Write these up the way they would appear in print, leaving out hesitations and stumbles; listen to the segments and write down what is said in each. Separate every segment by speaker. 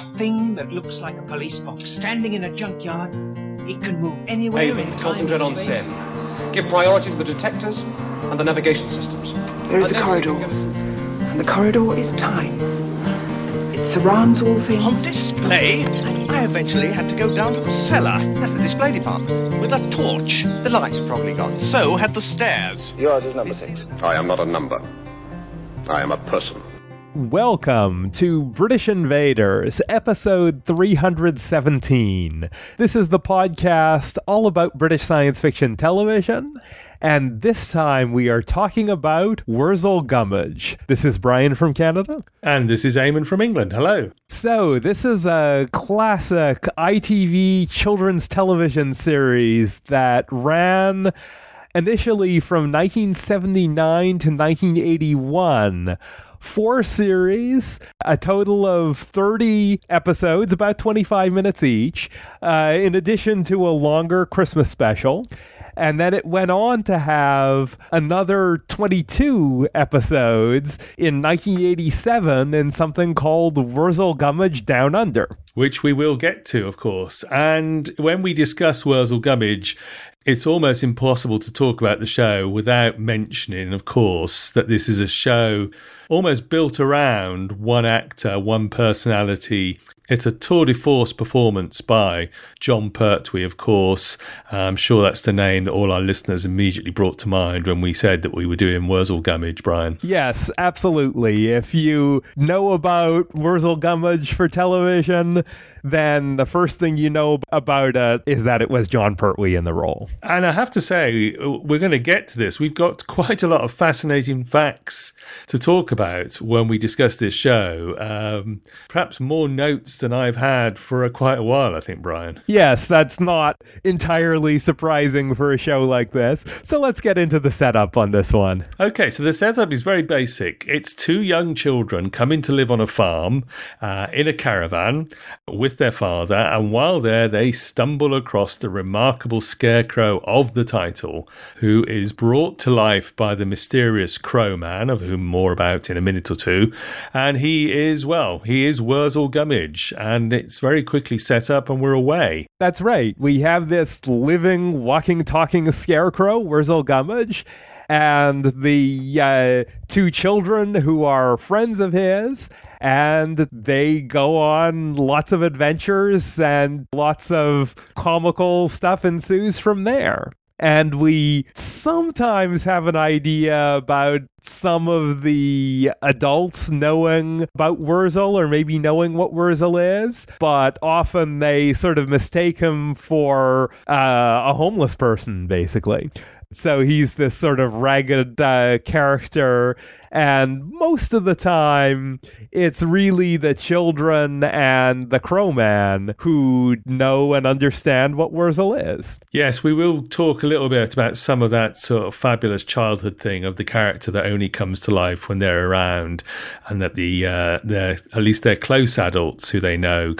Speaker 1: A thing that looks like a police box standing in a junkyard. It can move anywhere.
Speaker 2: Haven, concentrate on Sen. Give priority to the detectors and the navigation systems.
Speaker 3: There is a corridor, and the corridor is time. It surrounds all things.
Speaker 4: On display, I eventually had to go down to the cellar.
Speaker 5: That's the display department.
Speaker 4: With a torch.
Speaker 5: The lights are probably gone.
Speaker 4: So had the stairs.
Speaker 6: Yours is number 6.
Speaker 7: I am not a number. I am a person.
Speaker 8: Welcome to British Invaders, episode 317. This is the podcast all about British science fiction television, and this time we are talking about Wurzel Gummidge. This is Brian from Canada.
Speaker 9: And this is Eamon from England. Hello.
Speaker 8: So, this is a classic ITV children's television series that ran initially from 1979 to 1981. 4 series, a total of 30 episodes, about 25 minutes each, in addition to a longer Christmas special. And then it went on to have another 22 episodes in 1987 in something called Wurzel Gummidge Down Under.
Speaker 9: Which we will get to, of course. And when we discuss Wurzel Gummidge, it's almost impossible to talk about the show without mentioning, of course, that this is a show almost built around one actor, one personality. It's a tour de force performance by Jon Pertwee, of course. I'm sure that's the name that all our listeners immediately brought to mind when we said that we were doing Wurzel Gummidge, Brian.
Speaker 8: Yes, absolutely. If you know about Wurzel Gummidge for television, then the first thing you know about it is that it was Jon Pertwee in the role.
Speaker 9: And I have to say, we're going to get to this. We've got quite a lot of fascinating facts to talk about when we discuss this show. Perhaps more notes than I've had for quite a while, I think, Brian.
Speaker 8: Yes, that's not entirely surprising for a show like this. So let's get into the setup on this one.
Speaker 9: Okay, so the setup is very basic. It's 2 young children coming to live on a farm in a caravan with their father, and while there they stumble across the remarkable scarecrow of the title, who is brought to life by the mysterious Crow Man, of whom more about in a minute or two. And he is Wurzel Gummidge, and it's very quickly set up and we're away.
Speaker 8: That's right. We have this living, walking, talking scarecrow, Wurzel Gummidge, and the 2 children who are friends of his, and they go on lots of adventures and lots of comical stuff ensues from there. And we sometimes have an idea about some of the adults knowing about Wurzel or maybe knowing what Wurzel is, but often they sort of mistake him for a homeless person, basically. So he's this sort of ragged character, and most of the time, it's really the children and the Crow Man who know and understand what Wurzel is.
Speaker 9: Yes, we will talk a little bit about some of that sort of fabulous childhood thing of the character that only comes to life when they're around, and that at least their close adults who they know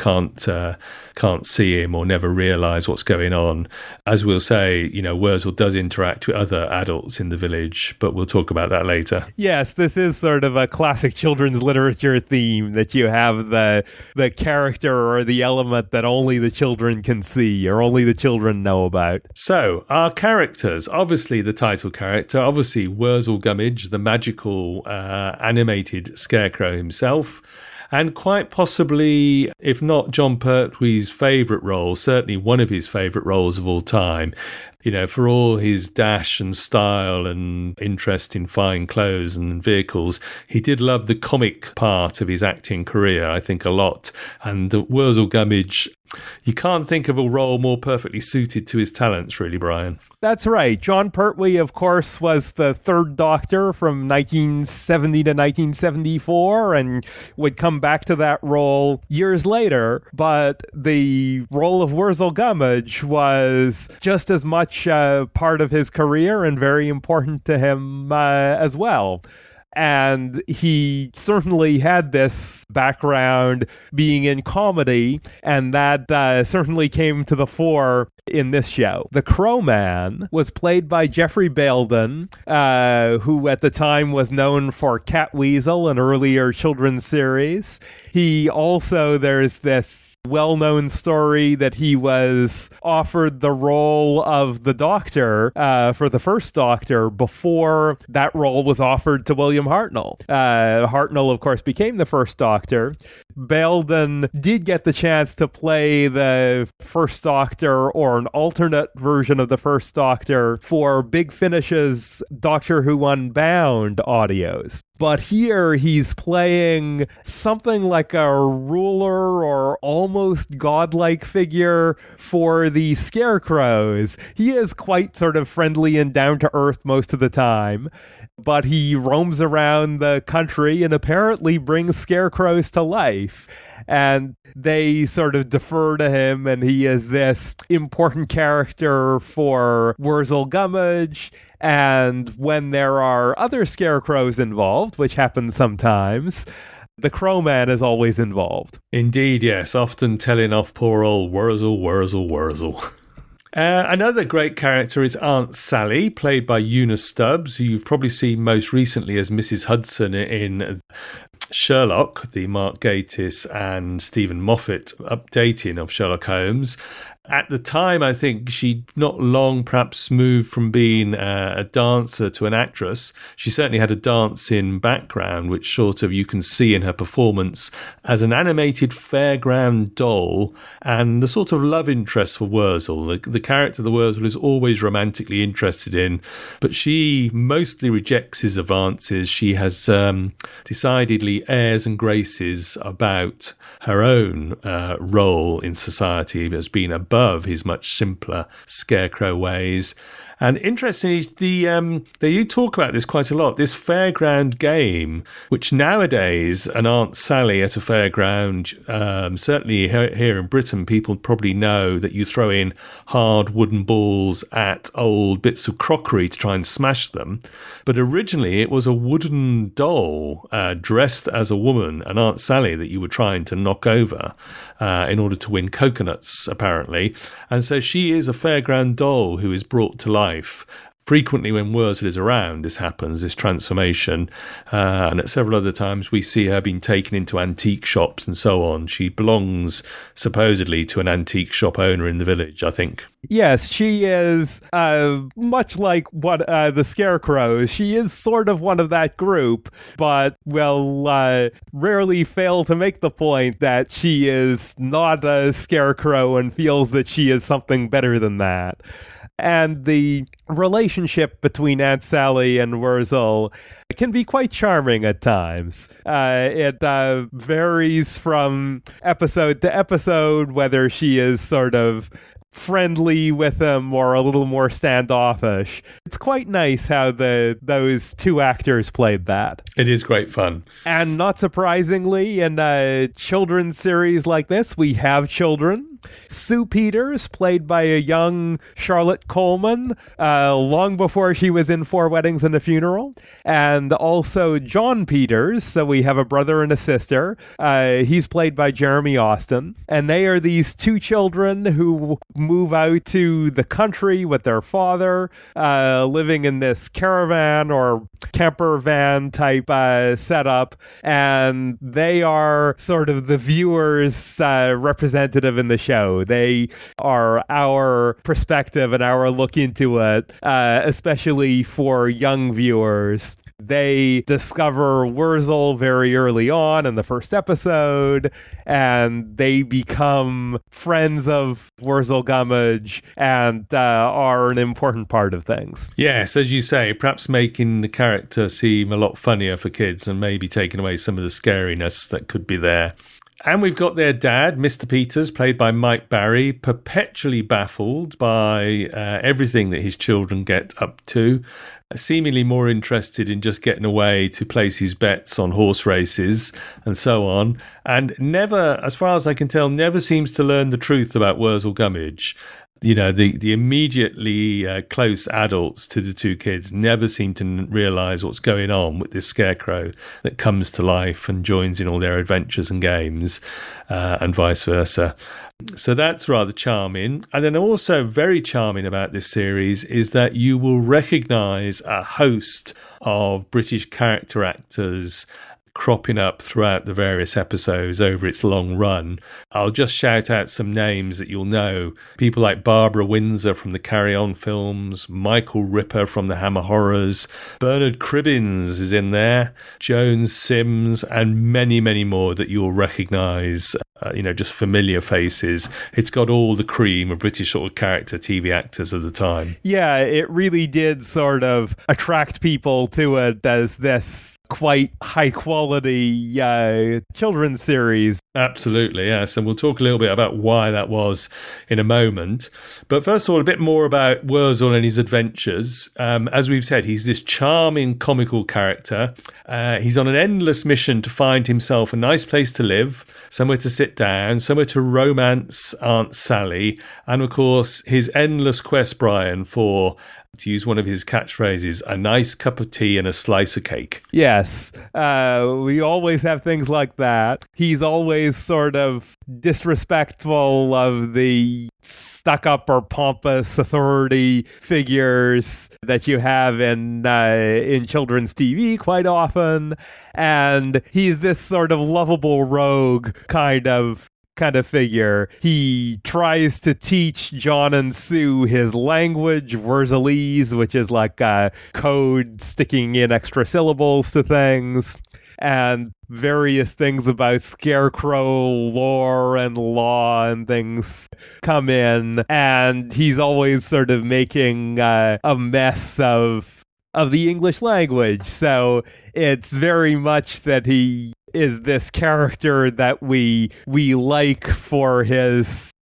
Speaker 9: can't see him or never realise what's going on. As we'll say, Wurzel does interact with other adults in the village, but we'll talk about that later.
Speaker 8: Yes, this is sort of a classic children's literature theme, that you have the character or the element that only the children can see or only the children know about.
Speaker 9: So, our characters, obviously the title character, obviously Wurzel Gummidge, the magical animated scarecrow himself, and quite possibly, if not Jon Pertwee's favourite role, certainly one of his favourite roles of all time. For all his dash and style and interest in fine clothes and vehicles, he did love the comic part of his acting career, I think, a lot. And Wurzel Gummidge, you can't think of a role more perfectly suited to his talents, really, Brian.
Speaker 8: That's right. Jon Pertwee, of course, was the third Doctor from 1970 to 1974 and would come back to that role years later. But the role of Wurzel Gummidge was just as much part of his career and very important to him as well. And he certainly had this background being in comedy, and that certainly came to the fore in this show. The Crowman was played by Jeffrey Belden, who at the time was known for Catweasel, an earlier children's series. He also, there's this well-known story that he was offered the role of the Doctor for the first Doctor before that role was offered to William Hartnell. Hartnell, of course, became the first Doctor. Belden did get the chance to play the first Doctor or an alternate version of the first Doctor for Big Finish's Doctor Who Unbound audios. But here he's playing something like a ruler or almost godlike figure for the Scarecrows. He is quite sort of friendly and down to earth most of the time, but he roams around the country and apparently brings scarecrows to life. And they sort of defer to him, and he is this important character for Wurzel Gummidge. And when there are other scarecrows involved, which happens sometimes, the Crowman is always involved.
Speaker 9: Indeed, yes, often telling off poor old Wurzel. Another great character is Aunt Sally, played by Eunice Stubbs, who you've probably seen most recently as Mrs. Hudson in Sherlock, the Mark Gatiss and Stephen Moffat updating of Sherlock Holmes. At the time, I think she'd not long perhaps moved from being a dancer to an actress. She certainly had a dancing background, which sort of you can see in her performance as an animated fairground doll and the sort of love interest for Wurzel. The character the Wurzel is always romantically interested in, but she mostly rejects his advances. She has decidedly airs and graces about her own role in society as being above his much simpler scarecrow ways. And interestingly, you talk about this quite a lot, this fairground game, which nowadays an Aunt Sally at a fairground, certainly here in Britain, people probably know that you throw in hard wooden balls at old bits of crockery to try and smash them. But originally it was a wooden doll dressed as a woman, an Aunt Sally, that you were trying to knock over in order to win coconuts, apparently. And so she is a fairground doll who is brought to life. Frequently when Wurzel is around, this happens, this transformation. And at several other times we see her being taken into antique shops and so on. She belongs supposedly to an antique shop owner in the village, I think.
Speaker 8: Yes, she is much like what the Scarecrows. She is sort of one of that group, but will rarely fail to make the point that she is not a Scarecrow and feels that she is something better than that. And the relationship between Aunt Sally and Wurzel can be quite charming at times. It varies from episode to episode, whether she is sort of friendly with him or a little more standoffish. It's quite nice how those two actors played that.
Speaker 9: It is great fun.
Speaker 8: And not surprisingly, in a children's series like this, we have children. Sue Peters, played by a young Charlotte Coleman, long before she was in Four Weddings and a Funeral. And also John Peters, so we have a brother and a sister. He's played by Jeremy Austin. And they are these two children who move out to the country with their father, living in this caravan or camper van type setup. And they are sort of the viewers' representative in the show. They are our perspective and our look into it, especially for young viewers. They discover Wurzel very early on in the first episode, and they become friends of Wurzel Gummidge and are an important part of things.
Speaker 9: Yes, as you say, perhaps making the character seem a lot funnier for kids and maybe taking away some of the scariness that could be there. And we've got their dad, Mr. Peters, played by Mike Barry, perpetually baffled by everything that his children get up to, seemingly more interested in just getting away to place his bets on horse races and so on, and never, as far as I can tell, never seems to learn the truth about Wurzel Gummidge. You know, the immediately close adults to the two kids never seem to realise what's going on with this scarecrow that comes to life and joins in all their adventures and games, and vice versa. So that's rather charming. And then also very charming about this series is that you will recognise a host of British character actors cropping up throughout the various episodes over its long run. I'll just shout out some names that you'll know. People like Barbara Windsor from the Carry On films, Michael Ripper from the Hammer Horrors, Bernard Cribbins is in there, Joan Sims, and many, many more that you'll recognise. Just familiar faces. It's got all the cream of British sort of character TV actors of the time.
Speaker 8: Yeah, it really did sort of attract people to it as this quite high-quality children's series.
Speaker 9: Absolutely, yes. And we'll talk a little bit about why that was in a moment. But first of all, a bit more about Wurzel and his adventures. As we've said, he's this charming, comical character. He's on an endless mission to find himself a nice place to live, somewhere to sit down, somewhere to romance Aunt Sally, and of course, his endless quest, Brian, for, to use one of his catchphrases, a nice cup of tea and a slice of cake.
Speaker 8: Yes, we always have things like that. He's always sort of disrespectful of the stuck-up or pompous authority figures that you have in children's TV quite often, and he's this sort of lovable rogue kind of figure. He tries to teach John and Sue his language, Wurzelese, which is like code sticking in extra syllables to things, and various things about scarecrow lore and law and things come in, and he's always sort of making a mess of the English language. So it's very much that he is this character that we like for his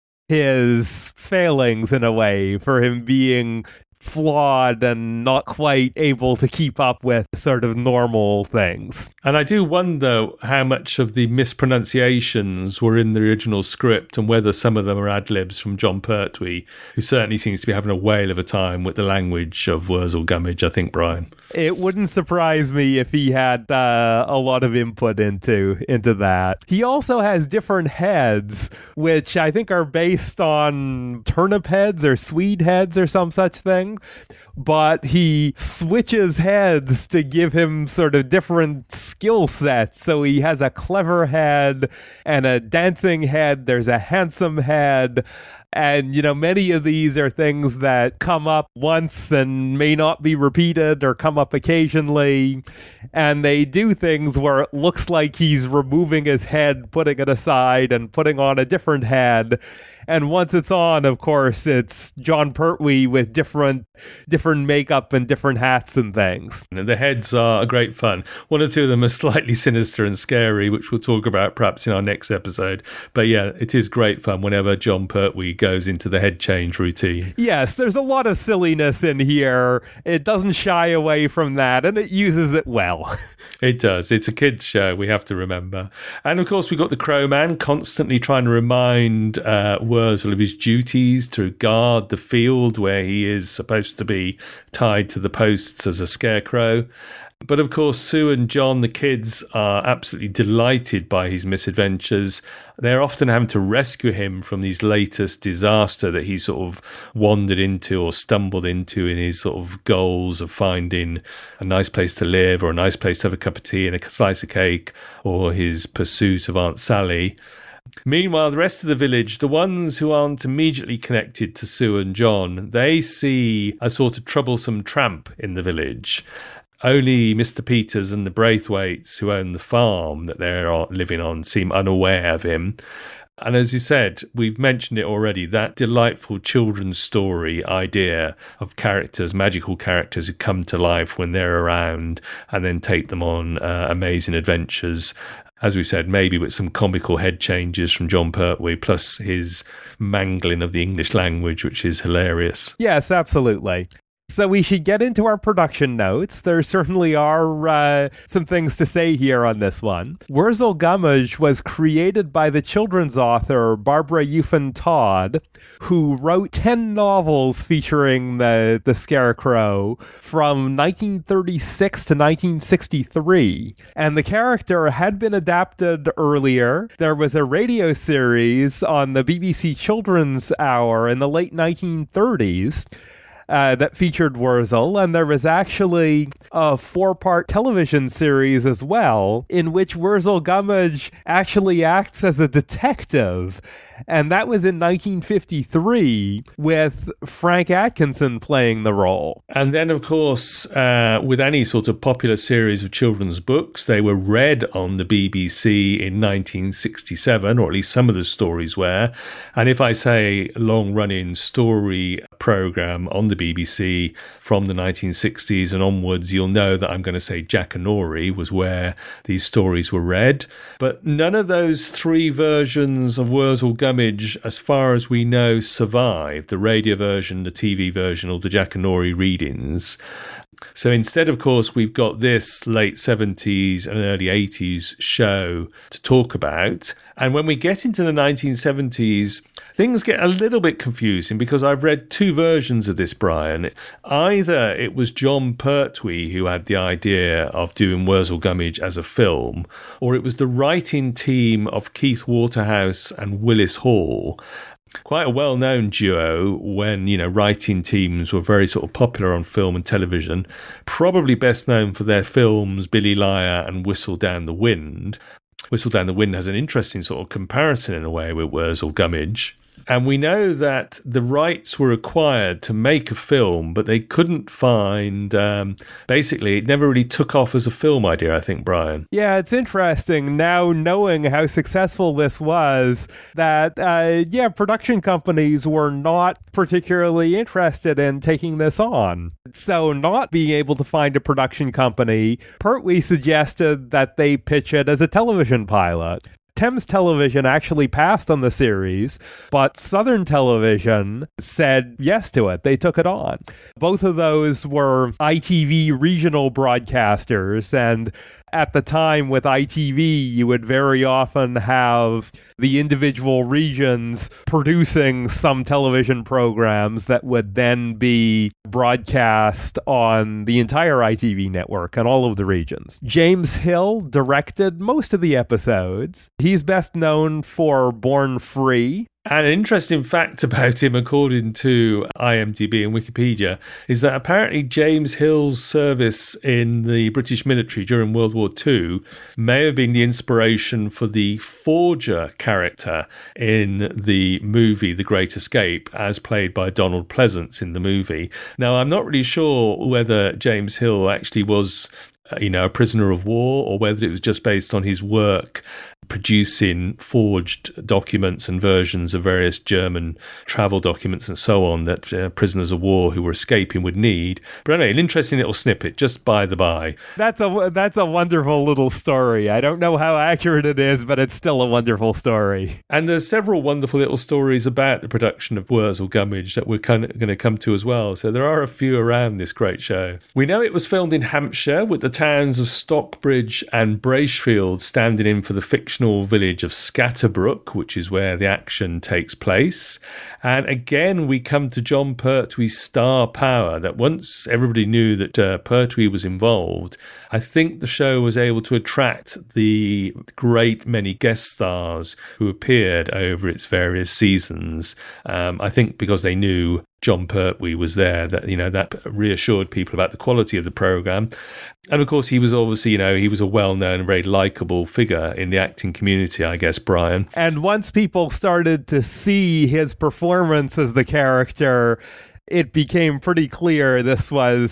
Speaker 8: failings in a way, for him being flawed and not quite able to keep up with sort of normal things.
Speaker 9: And I do wonder how much of the mispronunciations were in the original script and whether some of them are ad-libs from Jon Pertwee, who certainly seems to be having a whale of a time with the language of Wurzel Gummidge, I think, Brian.
Speaker 8: It wouldn't surprise me if he had a lot of input into that. He also has different heads, which I think are based on turnip heads or Swede heads or some such thing. But he switches heads to give him sort of different skill sets. So he has a clever head and a dancing head. There's a handsome head. And, many of these are things that come up once and may not be repeated or come up occasionally. And they do things where it looks like he's removing his head, putting it aside, and putting on a different head. And once it's on, of course, it's Jon Pertwee with different makeup and different hats and things.
Speaker 9: And the heads are great fun. One or two of them are slightly sinister and scary, which we'll talk about perhaps in our next episode. But yeah, it is great fun whenever Jon Pertwee goes into the head change routine.
Speaker 8: Yes, there's a lot of silliness in here. It doesn't shy away from that, and it uses it well.
Speaker 9: It does. It's a kid's show, we have to remember. And of course, we've got the Crowman constantly trying to remind Wurzel of his duties to guard the field where he is supposed to be tied to the posts as a scarecrow. But of course, Sue and John, the kids, are absolutely delighted by his misadventures. They're often having to rescue him from his latest disaster that he sort of wandered into or stumbled into in his sort of goals of finding a nice place to live or a nice place to have a cup of tea and a slice of cake, or his pursuit of Aunt Sally. Meanwhile, the rest of the village, the ones who aren't immediately connected to Sue and John, they see a sort of troublesome tramp in the village. Only Mr. Peters and the Braithwaites, who own the farm that they're living on, seem unaware of him. And as you said, we've mentioned it already, that delightful children's story idea of characters, magical characters who come to life when they're around and then take them on amazing adventures. As we said, maybe with some comical head changes from Jon Pertwee, plus his mangling of the English language, which is hilarious.
Speaker 8: Yes, absolutely. So we should get into our production notes. There certainly are some things to say here on this one. Wurzel Gummidge was created by the children's author Barbara Eufen Todd, who wrote 10 novels featuring the Scarecrow from 1936 to 1963. And the character had been adapted earlier. There was a radio series on the BBC Children's Hour in the late 1930s. That featured Wurzel, and there was actually a 4-part television series as well, in which Wurzel Gummidge actually acts as a detective. And that was in 1953, with Frank Atkinson playing the role.
Speaker 9: And then, of course, with any sort of popular series of children's books, they were read on the BBC in 1967, or at least some of the stories were. And if I say long-running story programme on the BBC from the 1960s and onwards, you'll know that I'm going to say Jackanory was where these stories were read. But none of those 3 versions of Wurzel Gummidge, as far as we know, survived: the radio version, the TV version, or the Jackanory readings. So instead, of course, we've got this late 70s and early 80s show to talk about. And when we get into the 1970s, things get a little bit confusing because I've read 2 versions of this, Brian. Either it was John Pertwee who had the idea of doing Wurzel Gummidge as a film, or it was the writing team of Keith Waterhouse and Willis Hall. Quite a well-known duo when, writing teams were very sort of popular on film and television. Probably best known for their films Billy Liar and Whistle Down the Wind. Whistle Down the Wind has an interesting sort of comparison in a way with Wurzel Gummidge. And we know that the rights were acquired to make a film, but they couldn't find, basically, it never really took off as a film idea, I think, Brian.
Speaker 8: Yeah, it's interesting now knowing how successful this was that, production companies were not particularly interested in taking this on. So not being able to find a production company, Pertwee suggested that they pitch it as a television pilot. Thames Television actually passed on the series, but Southern Television said yes to it. They took it on. Both of those were ITV regional broadcasters, and at the time with ITV, you would very often have the individual regions producing some television programs that would then be broadcast on the entire ITV network and all of the regions. James Hill directed most of the episodes. He's best known for Born Free.
Speaker 9: And an interesting fact about him, according to IMDb and Wikipedia, is that apparently James Hill's service in the British military during World War II may have been the inspiration for the Forger character in the movie The Great Escape, as played by Donald Pleasance in the movie. Now, I'm not really sure whether James Hill actually was a prisoner of war, or whether it was just based on his work producing forged documents and versions of various German travel documents and so on that prisoners of war who were escaping would need. But anyway, an interesting little snippet, just by the by.
Speaker 8: That's a wonderful little story. I don't know how accurate it is, but it's still a wonderful story.
Speaker 9: And there's several wonderful little stories about the production of Wurzel Gummidge that we're going to come to as well. So there are a few around this great show. We know it was filmed in Hampshire, with the towns of Stockbridge and Bracefield standing in for the fictional village of Scatterbrook, which is where the action takes place. And again, we come to John Pertwee's star power, that once everybody knew that Pertwee was involved, I think the show was able to attract the great many guest stars who appeared over its various seasons. I think because they knew John Pertwee was there, that reassured people about the quality of the programme. And of course, he was obviously, he was a well-known, very likeable figure in the acting community, I guess, Brian.
Speaker 8: And once people started to see his performance as the character, it became pretty clear this was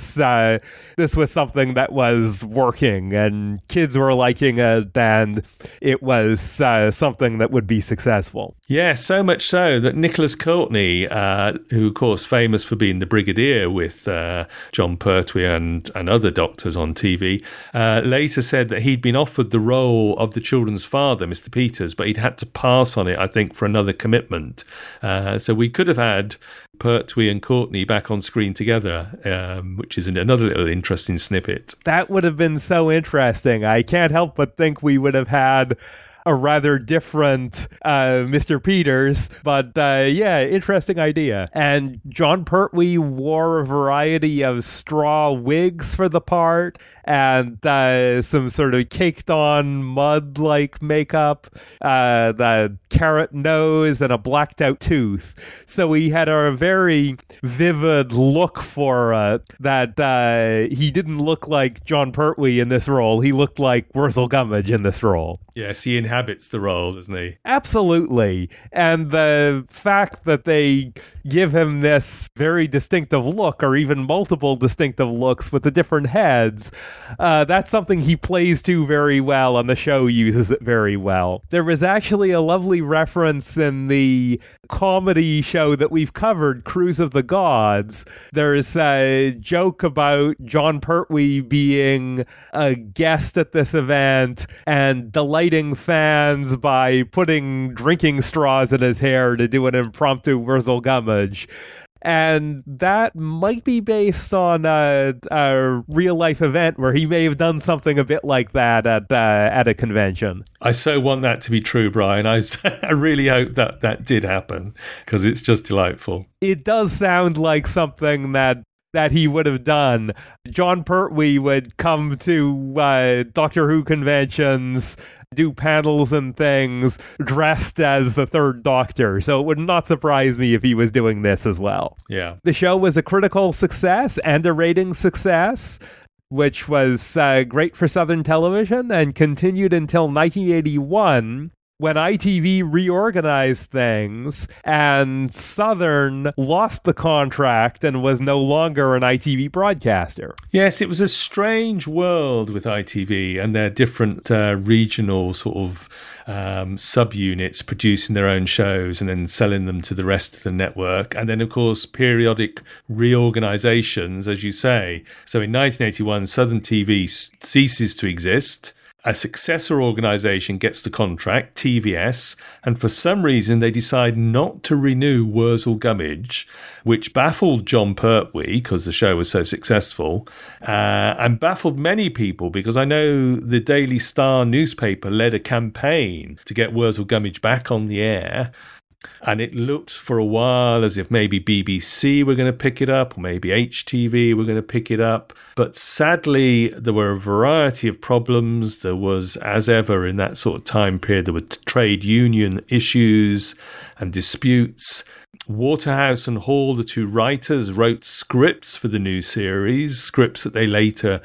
Speaker 8: something that was working, and kids were liking it, and it was something that would be successful.
Speaker 9: Yeah, so much so that Nicholas Courtney, who of course famous for being the Brigadier with John Pertwee and other doctors on TV, later said that he'd been offered the role of the children's father, Mr. Peters, but he'd had to pass on it, I think, for another commitment. So we could have had Pertwee and Courtney back on screen together, which is another little interesting snippet.
Speaker 8: That would have been so interesting. I can't help but think we would have had a rather different Mr. Peters, but yeah, interesting idea. And John Pertwee wore a variety of straw wigs for the part and some sort of caked on mud-like makeup, the carrot nose, and a blacked out tooth. So he had a very vivid look for it that he didn't look like John Pertwee in this role. He looked like Wurzel Gummidge in this role.
Speaker 9: Yes, he inhabits the role, doesn't he?
Speaker 8: Absolutely. And the fact that they give him this very distinctive look, or even multiple distinctive looks with the different heads, that's something he plays to very well, and the show uses it very well. There was actually a lovely reference in the comedy show that we've covered, Cruise of the Gods. There's a joke about John Pertwee being a guest at this event and delighting fans by putting drinking straws in his hair to do an impromptu Wurzel Gummidge. And that might be based on a real-life event where he may have done something a bit like that at a convention.
Speaker 9: I so want that to be true, Brian. I really hope that did happen, because it's just delightful.
Speaker 8: It does sound like something that he would have done. John Pertwee would come to Doctor Who conventions, do panels and things, dressed as the Third Doctor. So it would not surprise me if he was doing this as well.
Speaker 9: Yeah.
Speaker 8: The show was a critical success and a rating success, which was great for Southern Television, and continued until 1981, when ITV reorganized things and Southern lost the contract and was no longer an ITV broadcaster.
Speaker 9: Yes, it was a strange world with ITV and their different regional sort of subunits producing their own shows and then selling them to the rest of the network. And then, of course, periodic reorganizations, as you say. So in 1981, Southern TV ceases to exist. A successor organisation gets the contract, TVS, and for some reason they decide not to renew Wurzel Gummidge, which baffled John Pertwee because the show was so successful, and baffled many people because I know the Daily Star newspaper led a campaign to get Wurzel Gummidge back on the air. And it looked for a while as if maybe BBC were going to pick it up, or maybe HTV were going to pick it up. But sadly, there were a variety of problems. There was, as ever in that sort of time period, there were trade union issues and disputes. Waterhouse and Hall, the two writers, wrote scripts for the new series, scripts that they later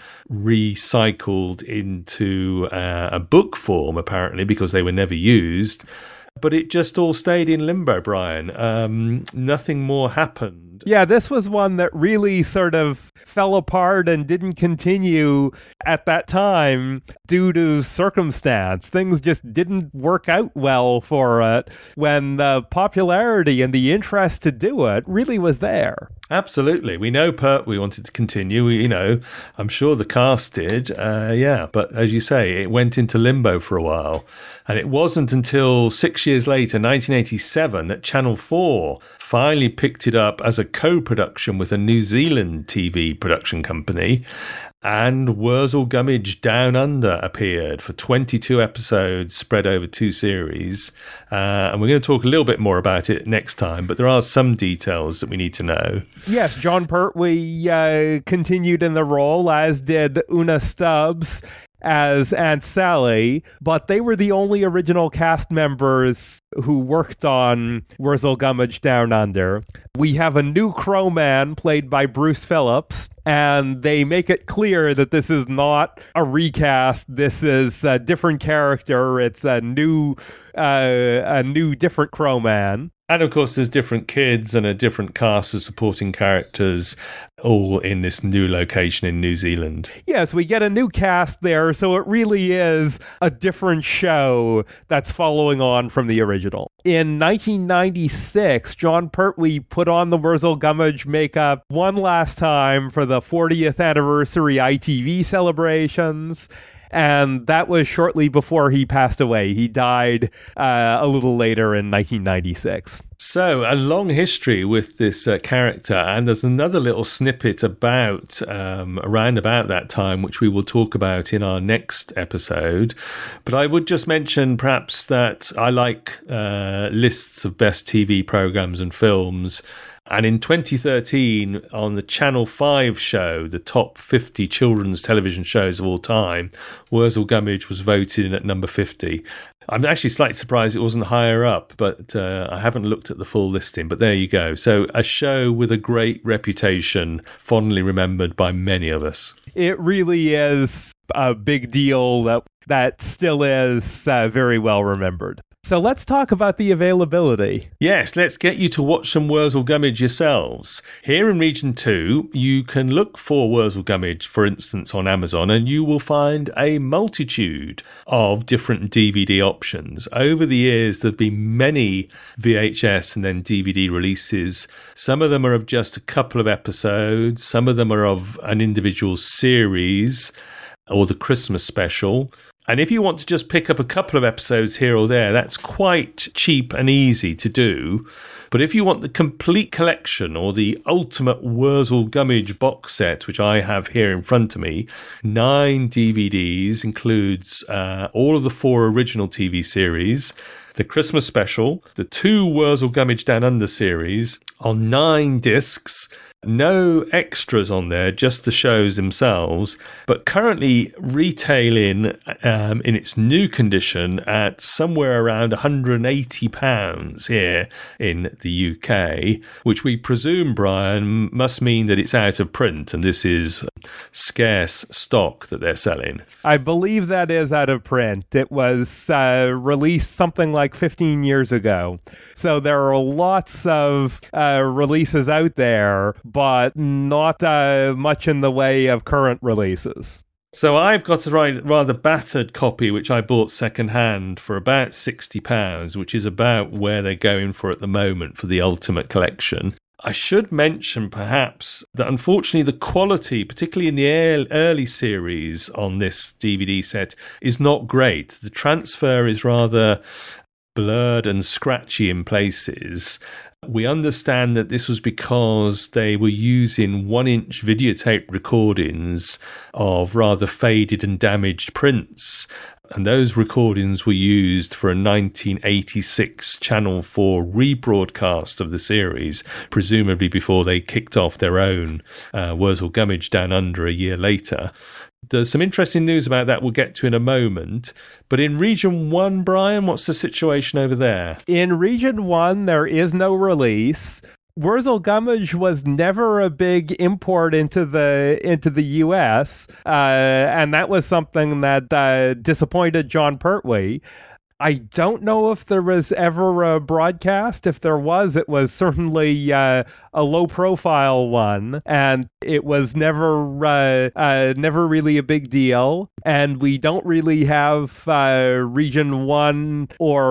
Speaker 9: recycled into a book form, apparently, because they were never used. But it just all stayed in limbo, Brian. Nothing more happened.
Speaker 8: Yeah, this was one that really sort of fell apart and didn't continue at that time due to circumstance. Things just didn't work out well for it when the popularity and the interest to do it really was there.
Speaker 9: Absolutely. We know Pertwee wanted to continue. I'm sure the cast did. Yeah, but as you say, it went into limbo for a while. And it wasn't until 6 years later, 1987, that Channel 4 finally picked it up as a co-production with a New Zealand TV production company. And Wurzel Gummidge Down Under appeared for 22 episodes spread over 2 series. And we're going to talk a little bit more about it next time, but there are some details that we need to know.
Speaker 8: Yes, John Pertwee continued in the role, as did Una Stubbs as Aunt Sally, but they were the only original cast members who worked on Wurzel Gummidge Down Under. We have a new Crowman played by Bruce Phillips, and they make it clear that this is not a recast. This is a different character. It's a new different Crowman.
Speaker 9: And of course, there's different kids and a different cast of supporting characters. all in this new location in New Zealand.
Speaker 8: Yes, we get a new cast there, so it really is a different show that's following on from the original. In 1996, Jon Pertwee put on the Wurzel Gummidge makeup one last time for the 40th anniversary ITV celebrations. And that was shortly before he passed away. He died a little later in 1996.
Speaker 9: So, a long history with this character, and there's another little snippet about around about that time, which we will talk about in our next episode. But I would just mention perhaps that I like lists of best TV programs and films. And in 2013, on the Channel 5 show, the top 50 children's television shows of all time, Wurzel Gummidge was voted in at number 50. I'm actually slightly surprised it wasn't higher up, but I haven't looked at the full listing. But there you go. So a show with a great reputation, fondly remembered by many of us.
Speaker 8: It really is a big deal that still is very well remembered. So let's talk about the availability.
Speaker 9: Yes, let's get you to watch some Wurzel Gummidge yourselves. Here in Region 2, you can look for Wurzel Gummidge, for instance, on Amazon, and you will find a multitude of different DVD options. Over the years, there have been many VHS and then DVD releases. Some of them are of just a couple of episodes. Some of them are of an individual series or the Christmas special. And if you want to just pick up a couple of episodes here or there, that's quite cheap and easy to do. But if you want the complete collection or the ultimate Wurzel Gummidge box set, which I have here in front of me, 9 DVDs, includes all of the 4 original TV series, the Christmas special, the 2 Wurzel Gummidge Down Under series on 9 discs. No extras on there, just the shows themselves, but currently retailing in its new condition at somewhere around £180 here in the UK, which we presume, Brian, must mean that it's out of print and this is scarce stock that they're selling.
Speaker 8: I believe that is out of print. It was released something like 15 years ago. So there are lots of releases out there, but not much in the way of current releases.
Speaker 9: So I've got a rather battered copy, which I bought second-hand for about £60, which is about where they're going for at the moment for the Ultimate Collection. I should mention, perhaps, that unfortunately the quality, particularly in the early series on this DVD set, is not great. The transfer is rather blurred and scratchy in places. We understand that this was because they were using 1-inch videotape recordings of rather faded and damaged prints. And those recordings were used for a 1986 Channel 4 rebroadcast of the series, presumably before they kicked off their own Wurzel Gummidge Down Under a year later. There's some interesting news about that we'll get to in a moment. But in Region 1, Brian, what's the situation over there?
Speaker 8: In Region 1, there is no release. Wurzel Gummidge was never a big import into the US, and that was something that disappointed Jon Pertwee. I don't know if there was ever a broadcast. If there was, it was certainly a low-profile one, and it was never really a big deal. And we don't really have Region 1 or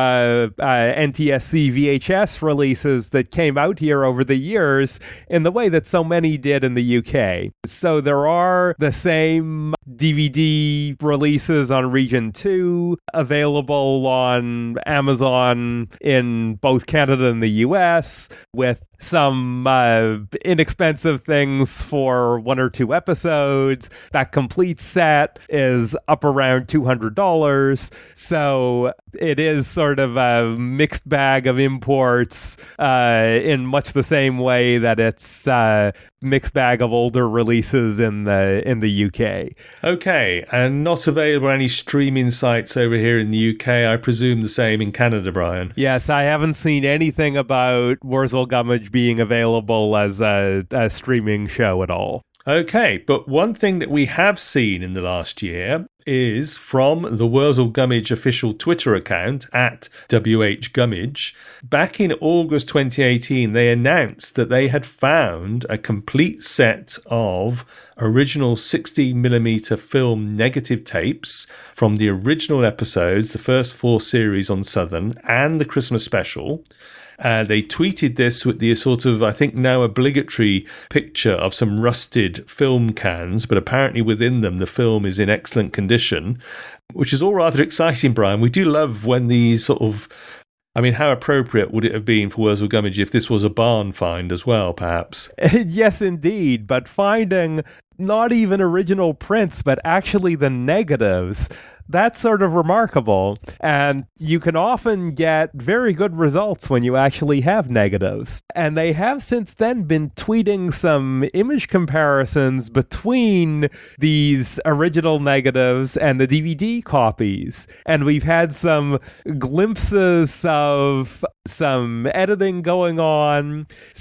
Speaker 8: NTSC VHS releases that came out here over the years in the way that so many did in the UK. So there are the same DVD releases on Region 2 available on Amazon in both Canada and the US, with some inexpensive things for 1 or 2 episodes. That complete set is up around $200. So it is sort of a mixed bag of imports in much the same way that it's a mixed bag of older releases in the UK.
Speaker 9: Okay, and not available on any streaming sites over here in the UK. I presume the same in Canada, Brian.
Speaker 8: Yes, I haven't seen anything about Wurzel Gummidge being available as a streaming show at all.
Speaker 9: Okay, but one thing that we have seen in the last year is from the Wurzel Gummidge official Twitter account at WHGummidge. Back in August 2018, they announced that they had found a complete set of original 60mm film negative tapes from the original episodes, the first 4 series on Southern, and the Christmas special. They tweeted this with the sort of, I think now obligatory picture of some rusted film cans, but apparently within them the film is in excellent condition, which is all rather exciting, Brian. We do love when these sort of, I mean, how appropriate would it have been for Wurzel Gummidge if this was a barn find as well, perhaps?
Speaker 8: Yes, indeed. But finding not even original prints, but actually the negatives, that's sort of remarkable. And you can often get very good results when you actually have negatives. And they have since then been tweeting some image comparisons between these original negatives and the DVD copies. And we've had some glimpses of some editing going on.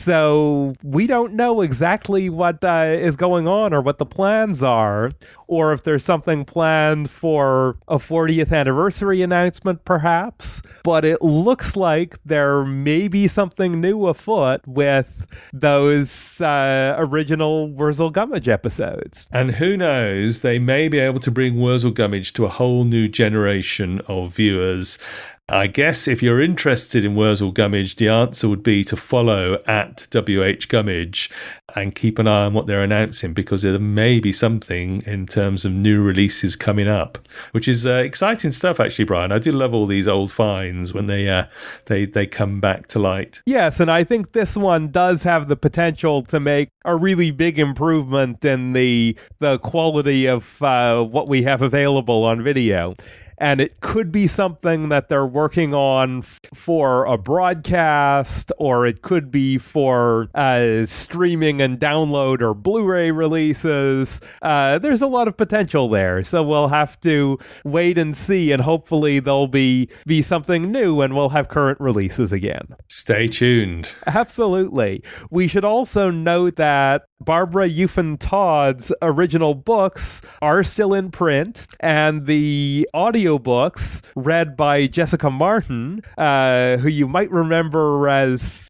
Speaker 8: So we don't know exactly what is going on or what the plans are, or if there's something planned for a 40th anniversary announcement, perhaps. But it looks like there may be something new afoot with those original Wurzel Gummidge episodes.
Speaker 9: And who knows, they may be able to bring Wurzel Gummidge to a whole new generation of viewers. I guess if you're interested in Wurzel Gummidge, the answer would be to follow at WHGummidge and keep an eye on what they're announcing, because there may be something in terms of new releases coming up, which is exciting stuff, actually, Brian. I do love all these old finds when they come back to light.
Speaker 8: Yes, and I think this one does have the potential to make a really big improvement in the quality of what we have available on video. And it could be something that they're working on for a broadcast, or it could be for streaming and download or Blu-ray releases. There's a lot of potential there, so we'll have to wait and see, and hopefully there'll be something new and we'll have current releases again.
Speaker 9: Stay tuned.
Speaker 8: Absolutely. We should also note that Barbara Eufen-Todd's original books are still in print, and the audiobooks read by Jessica Martin, who you might remember as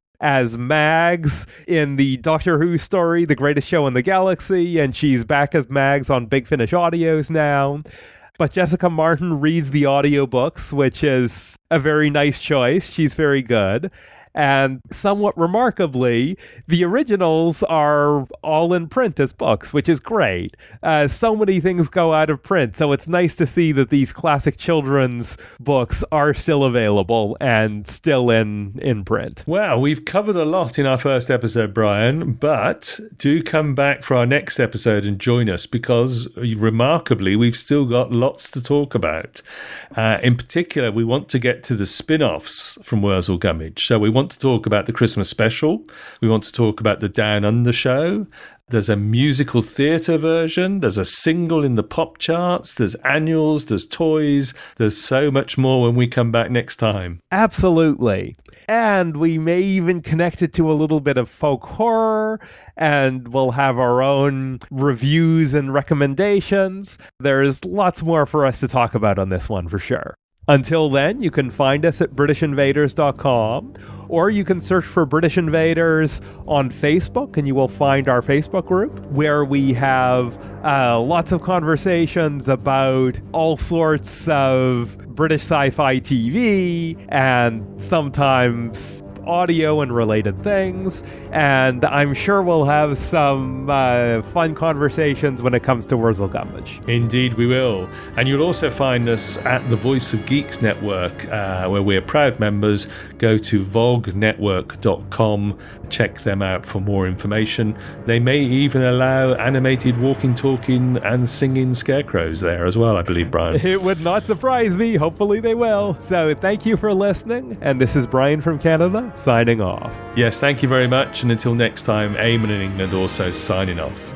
Speaker 8: Mags in the Doctor Who story, The Greatest Show in the Galaxy, and she's back as Mags on Big Finish Audios now. But Jessica Martin reads the audiobooks, which is a very nice choice. She's very good. And somewhat remarkably, the originals are all in print as books, which is great. So many things go out of print, so it's nice to see that these classic children's books are still available and still in print.
Speaker 9: Well, we've covered a lot in our first episode, Brian, but do come back for our next episode and join us, because remarkably, we've still got lots to talk about. In particular, we want to get to the spin-offs from Wurzel Gummidge. So we want to talk about the Christmas special. We want to talk about the Down Under show. There's a musical theatre version. There's a single in the pop charts. There's annuals. There's toys. There's so much more when we come back next time.
Speaker 8: Absolutely. And we may even connect it to a little bit of folk horror, and we'll have our own reviews and recommendations. There's lots more for us to talk about on this one for sure. Until then, you can find us at BritishInvaders.com, or you can search for British Invaders on Facebook, and you will find our Facebook group, where we have lots of conversations about all sorts of British sci-fi TV, and sometimes audio and related things, and I'm sure we'll have some fun conversations when it comes to Wurzel Gummidge.
Speaker 9: Indeed we will. And you'll also find us at the Voice of Geeks Network, where we're proud members. Go to vognetwork.com, check them out for more information. They may even allow animated walking, talking and singing scarecrows there as well, I believe, Brian.
Speaker 8: It would not surprise me. Hopefully they will. So thank you for listening, and this is Brian from Canada, signing off.
Speaker 9: Yes, thank you very much, and until next time, Eamon in England also signing off.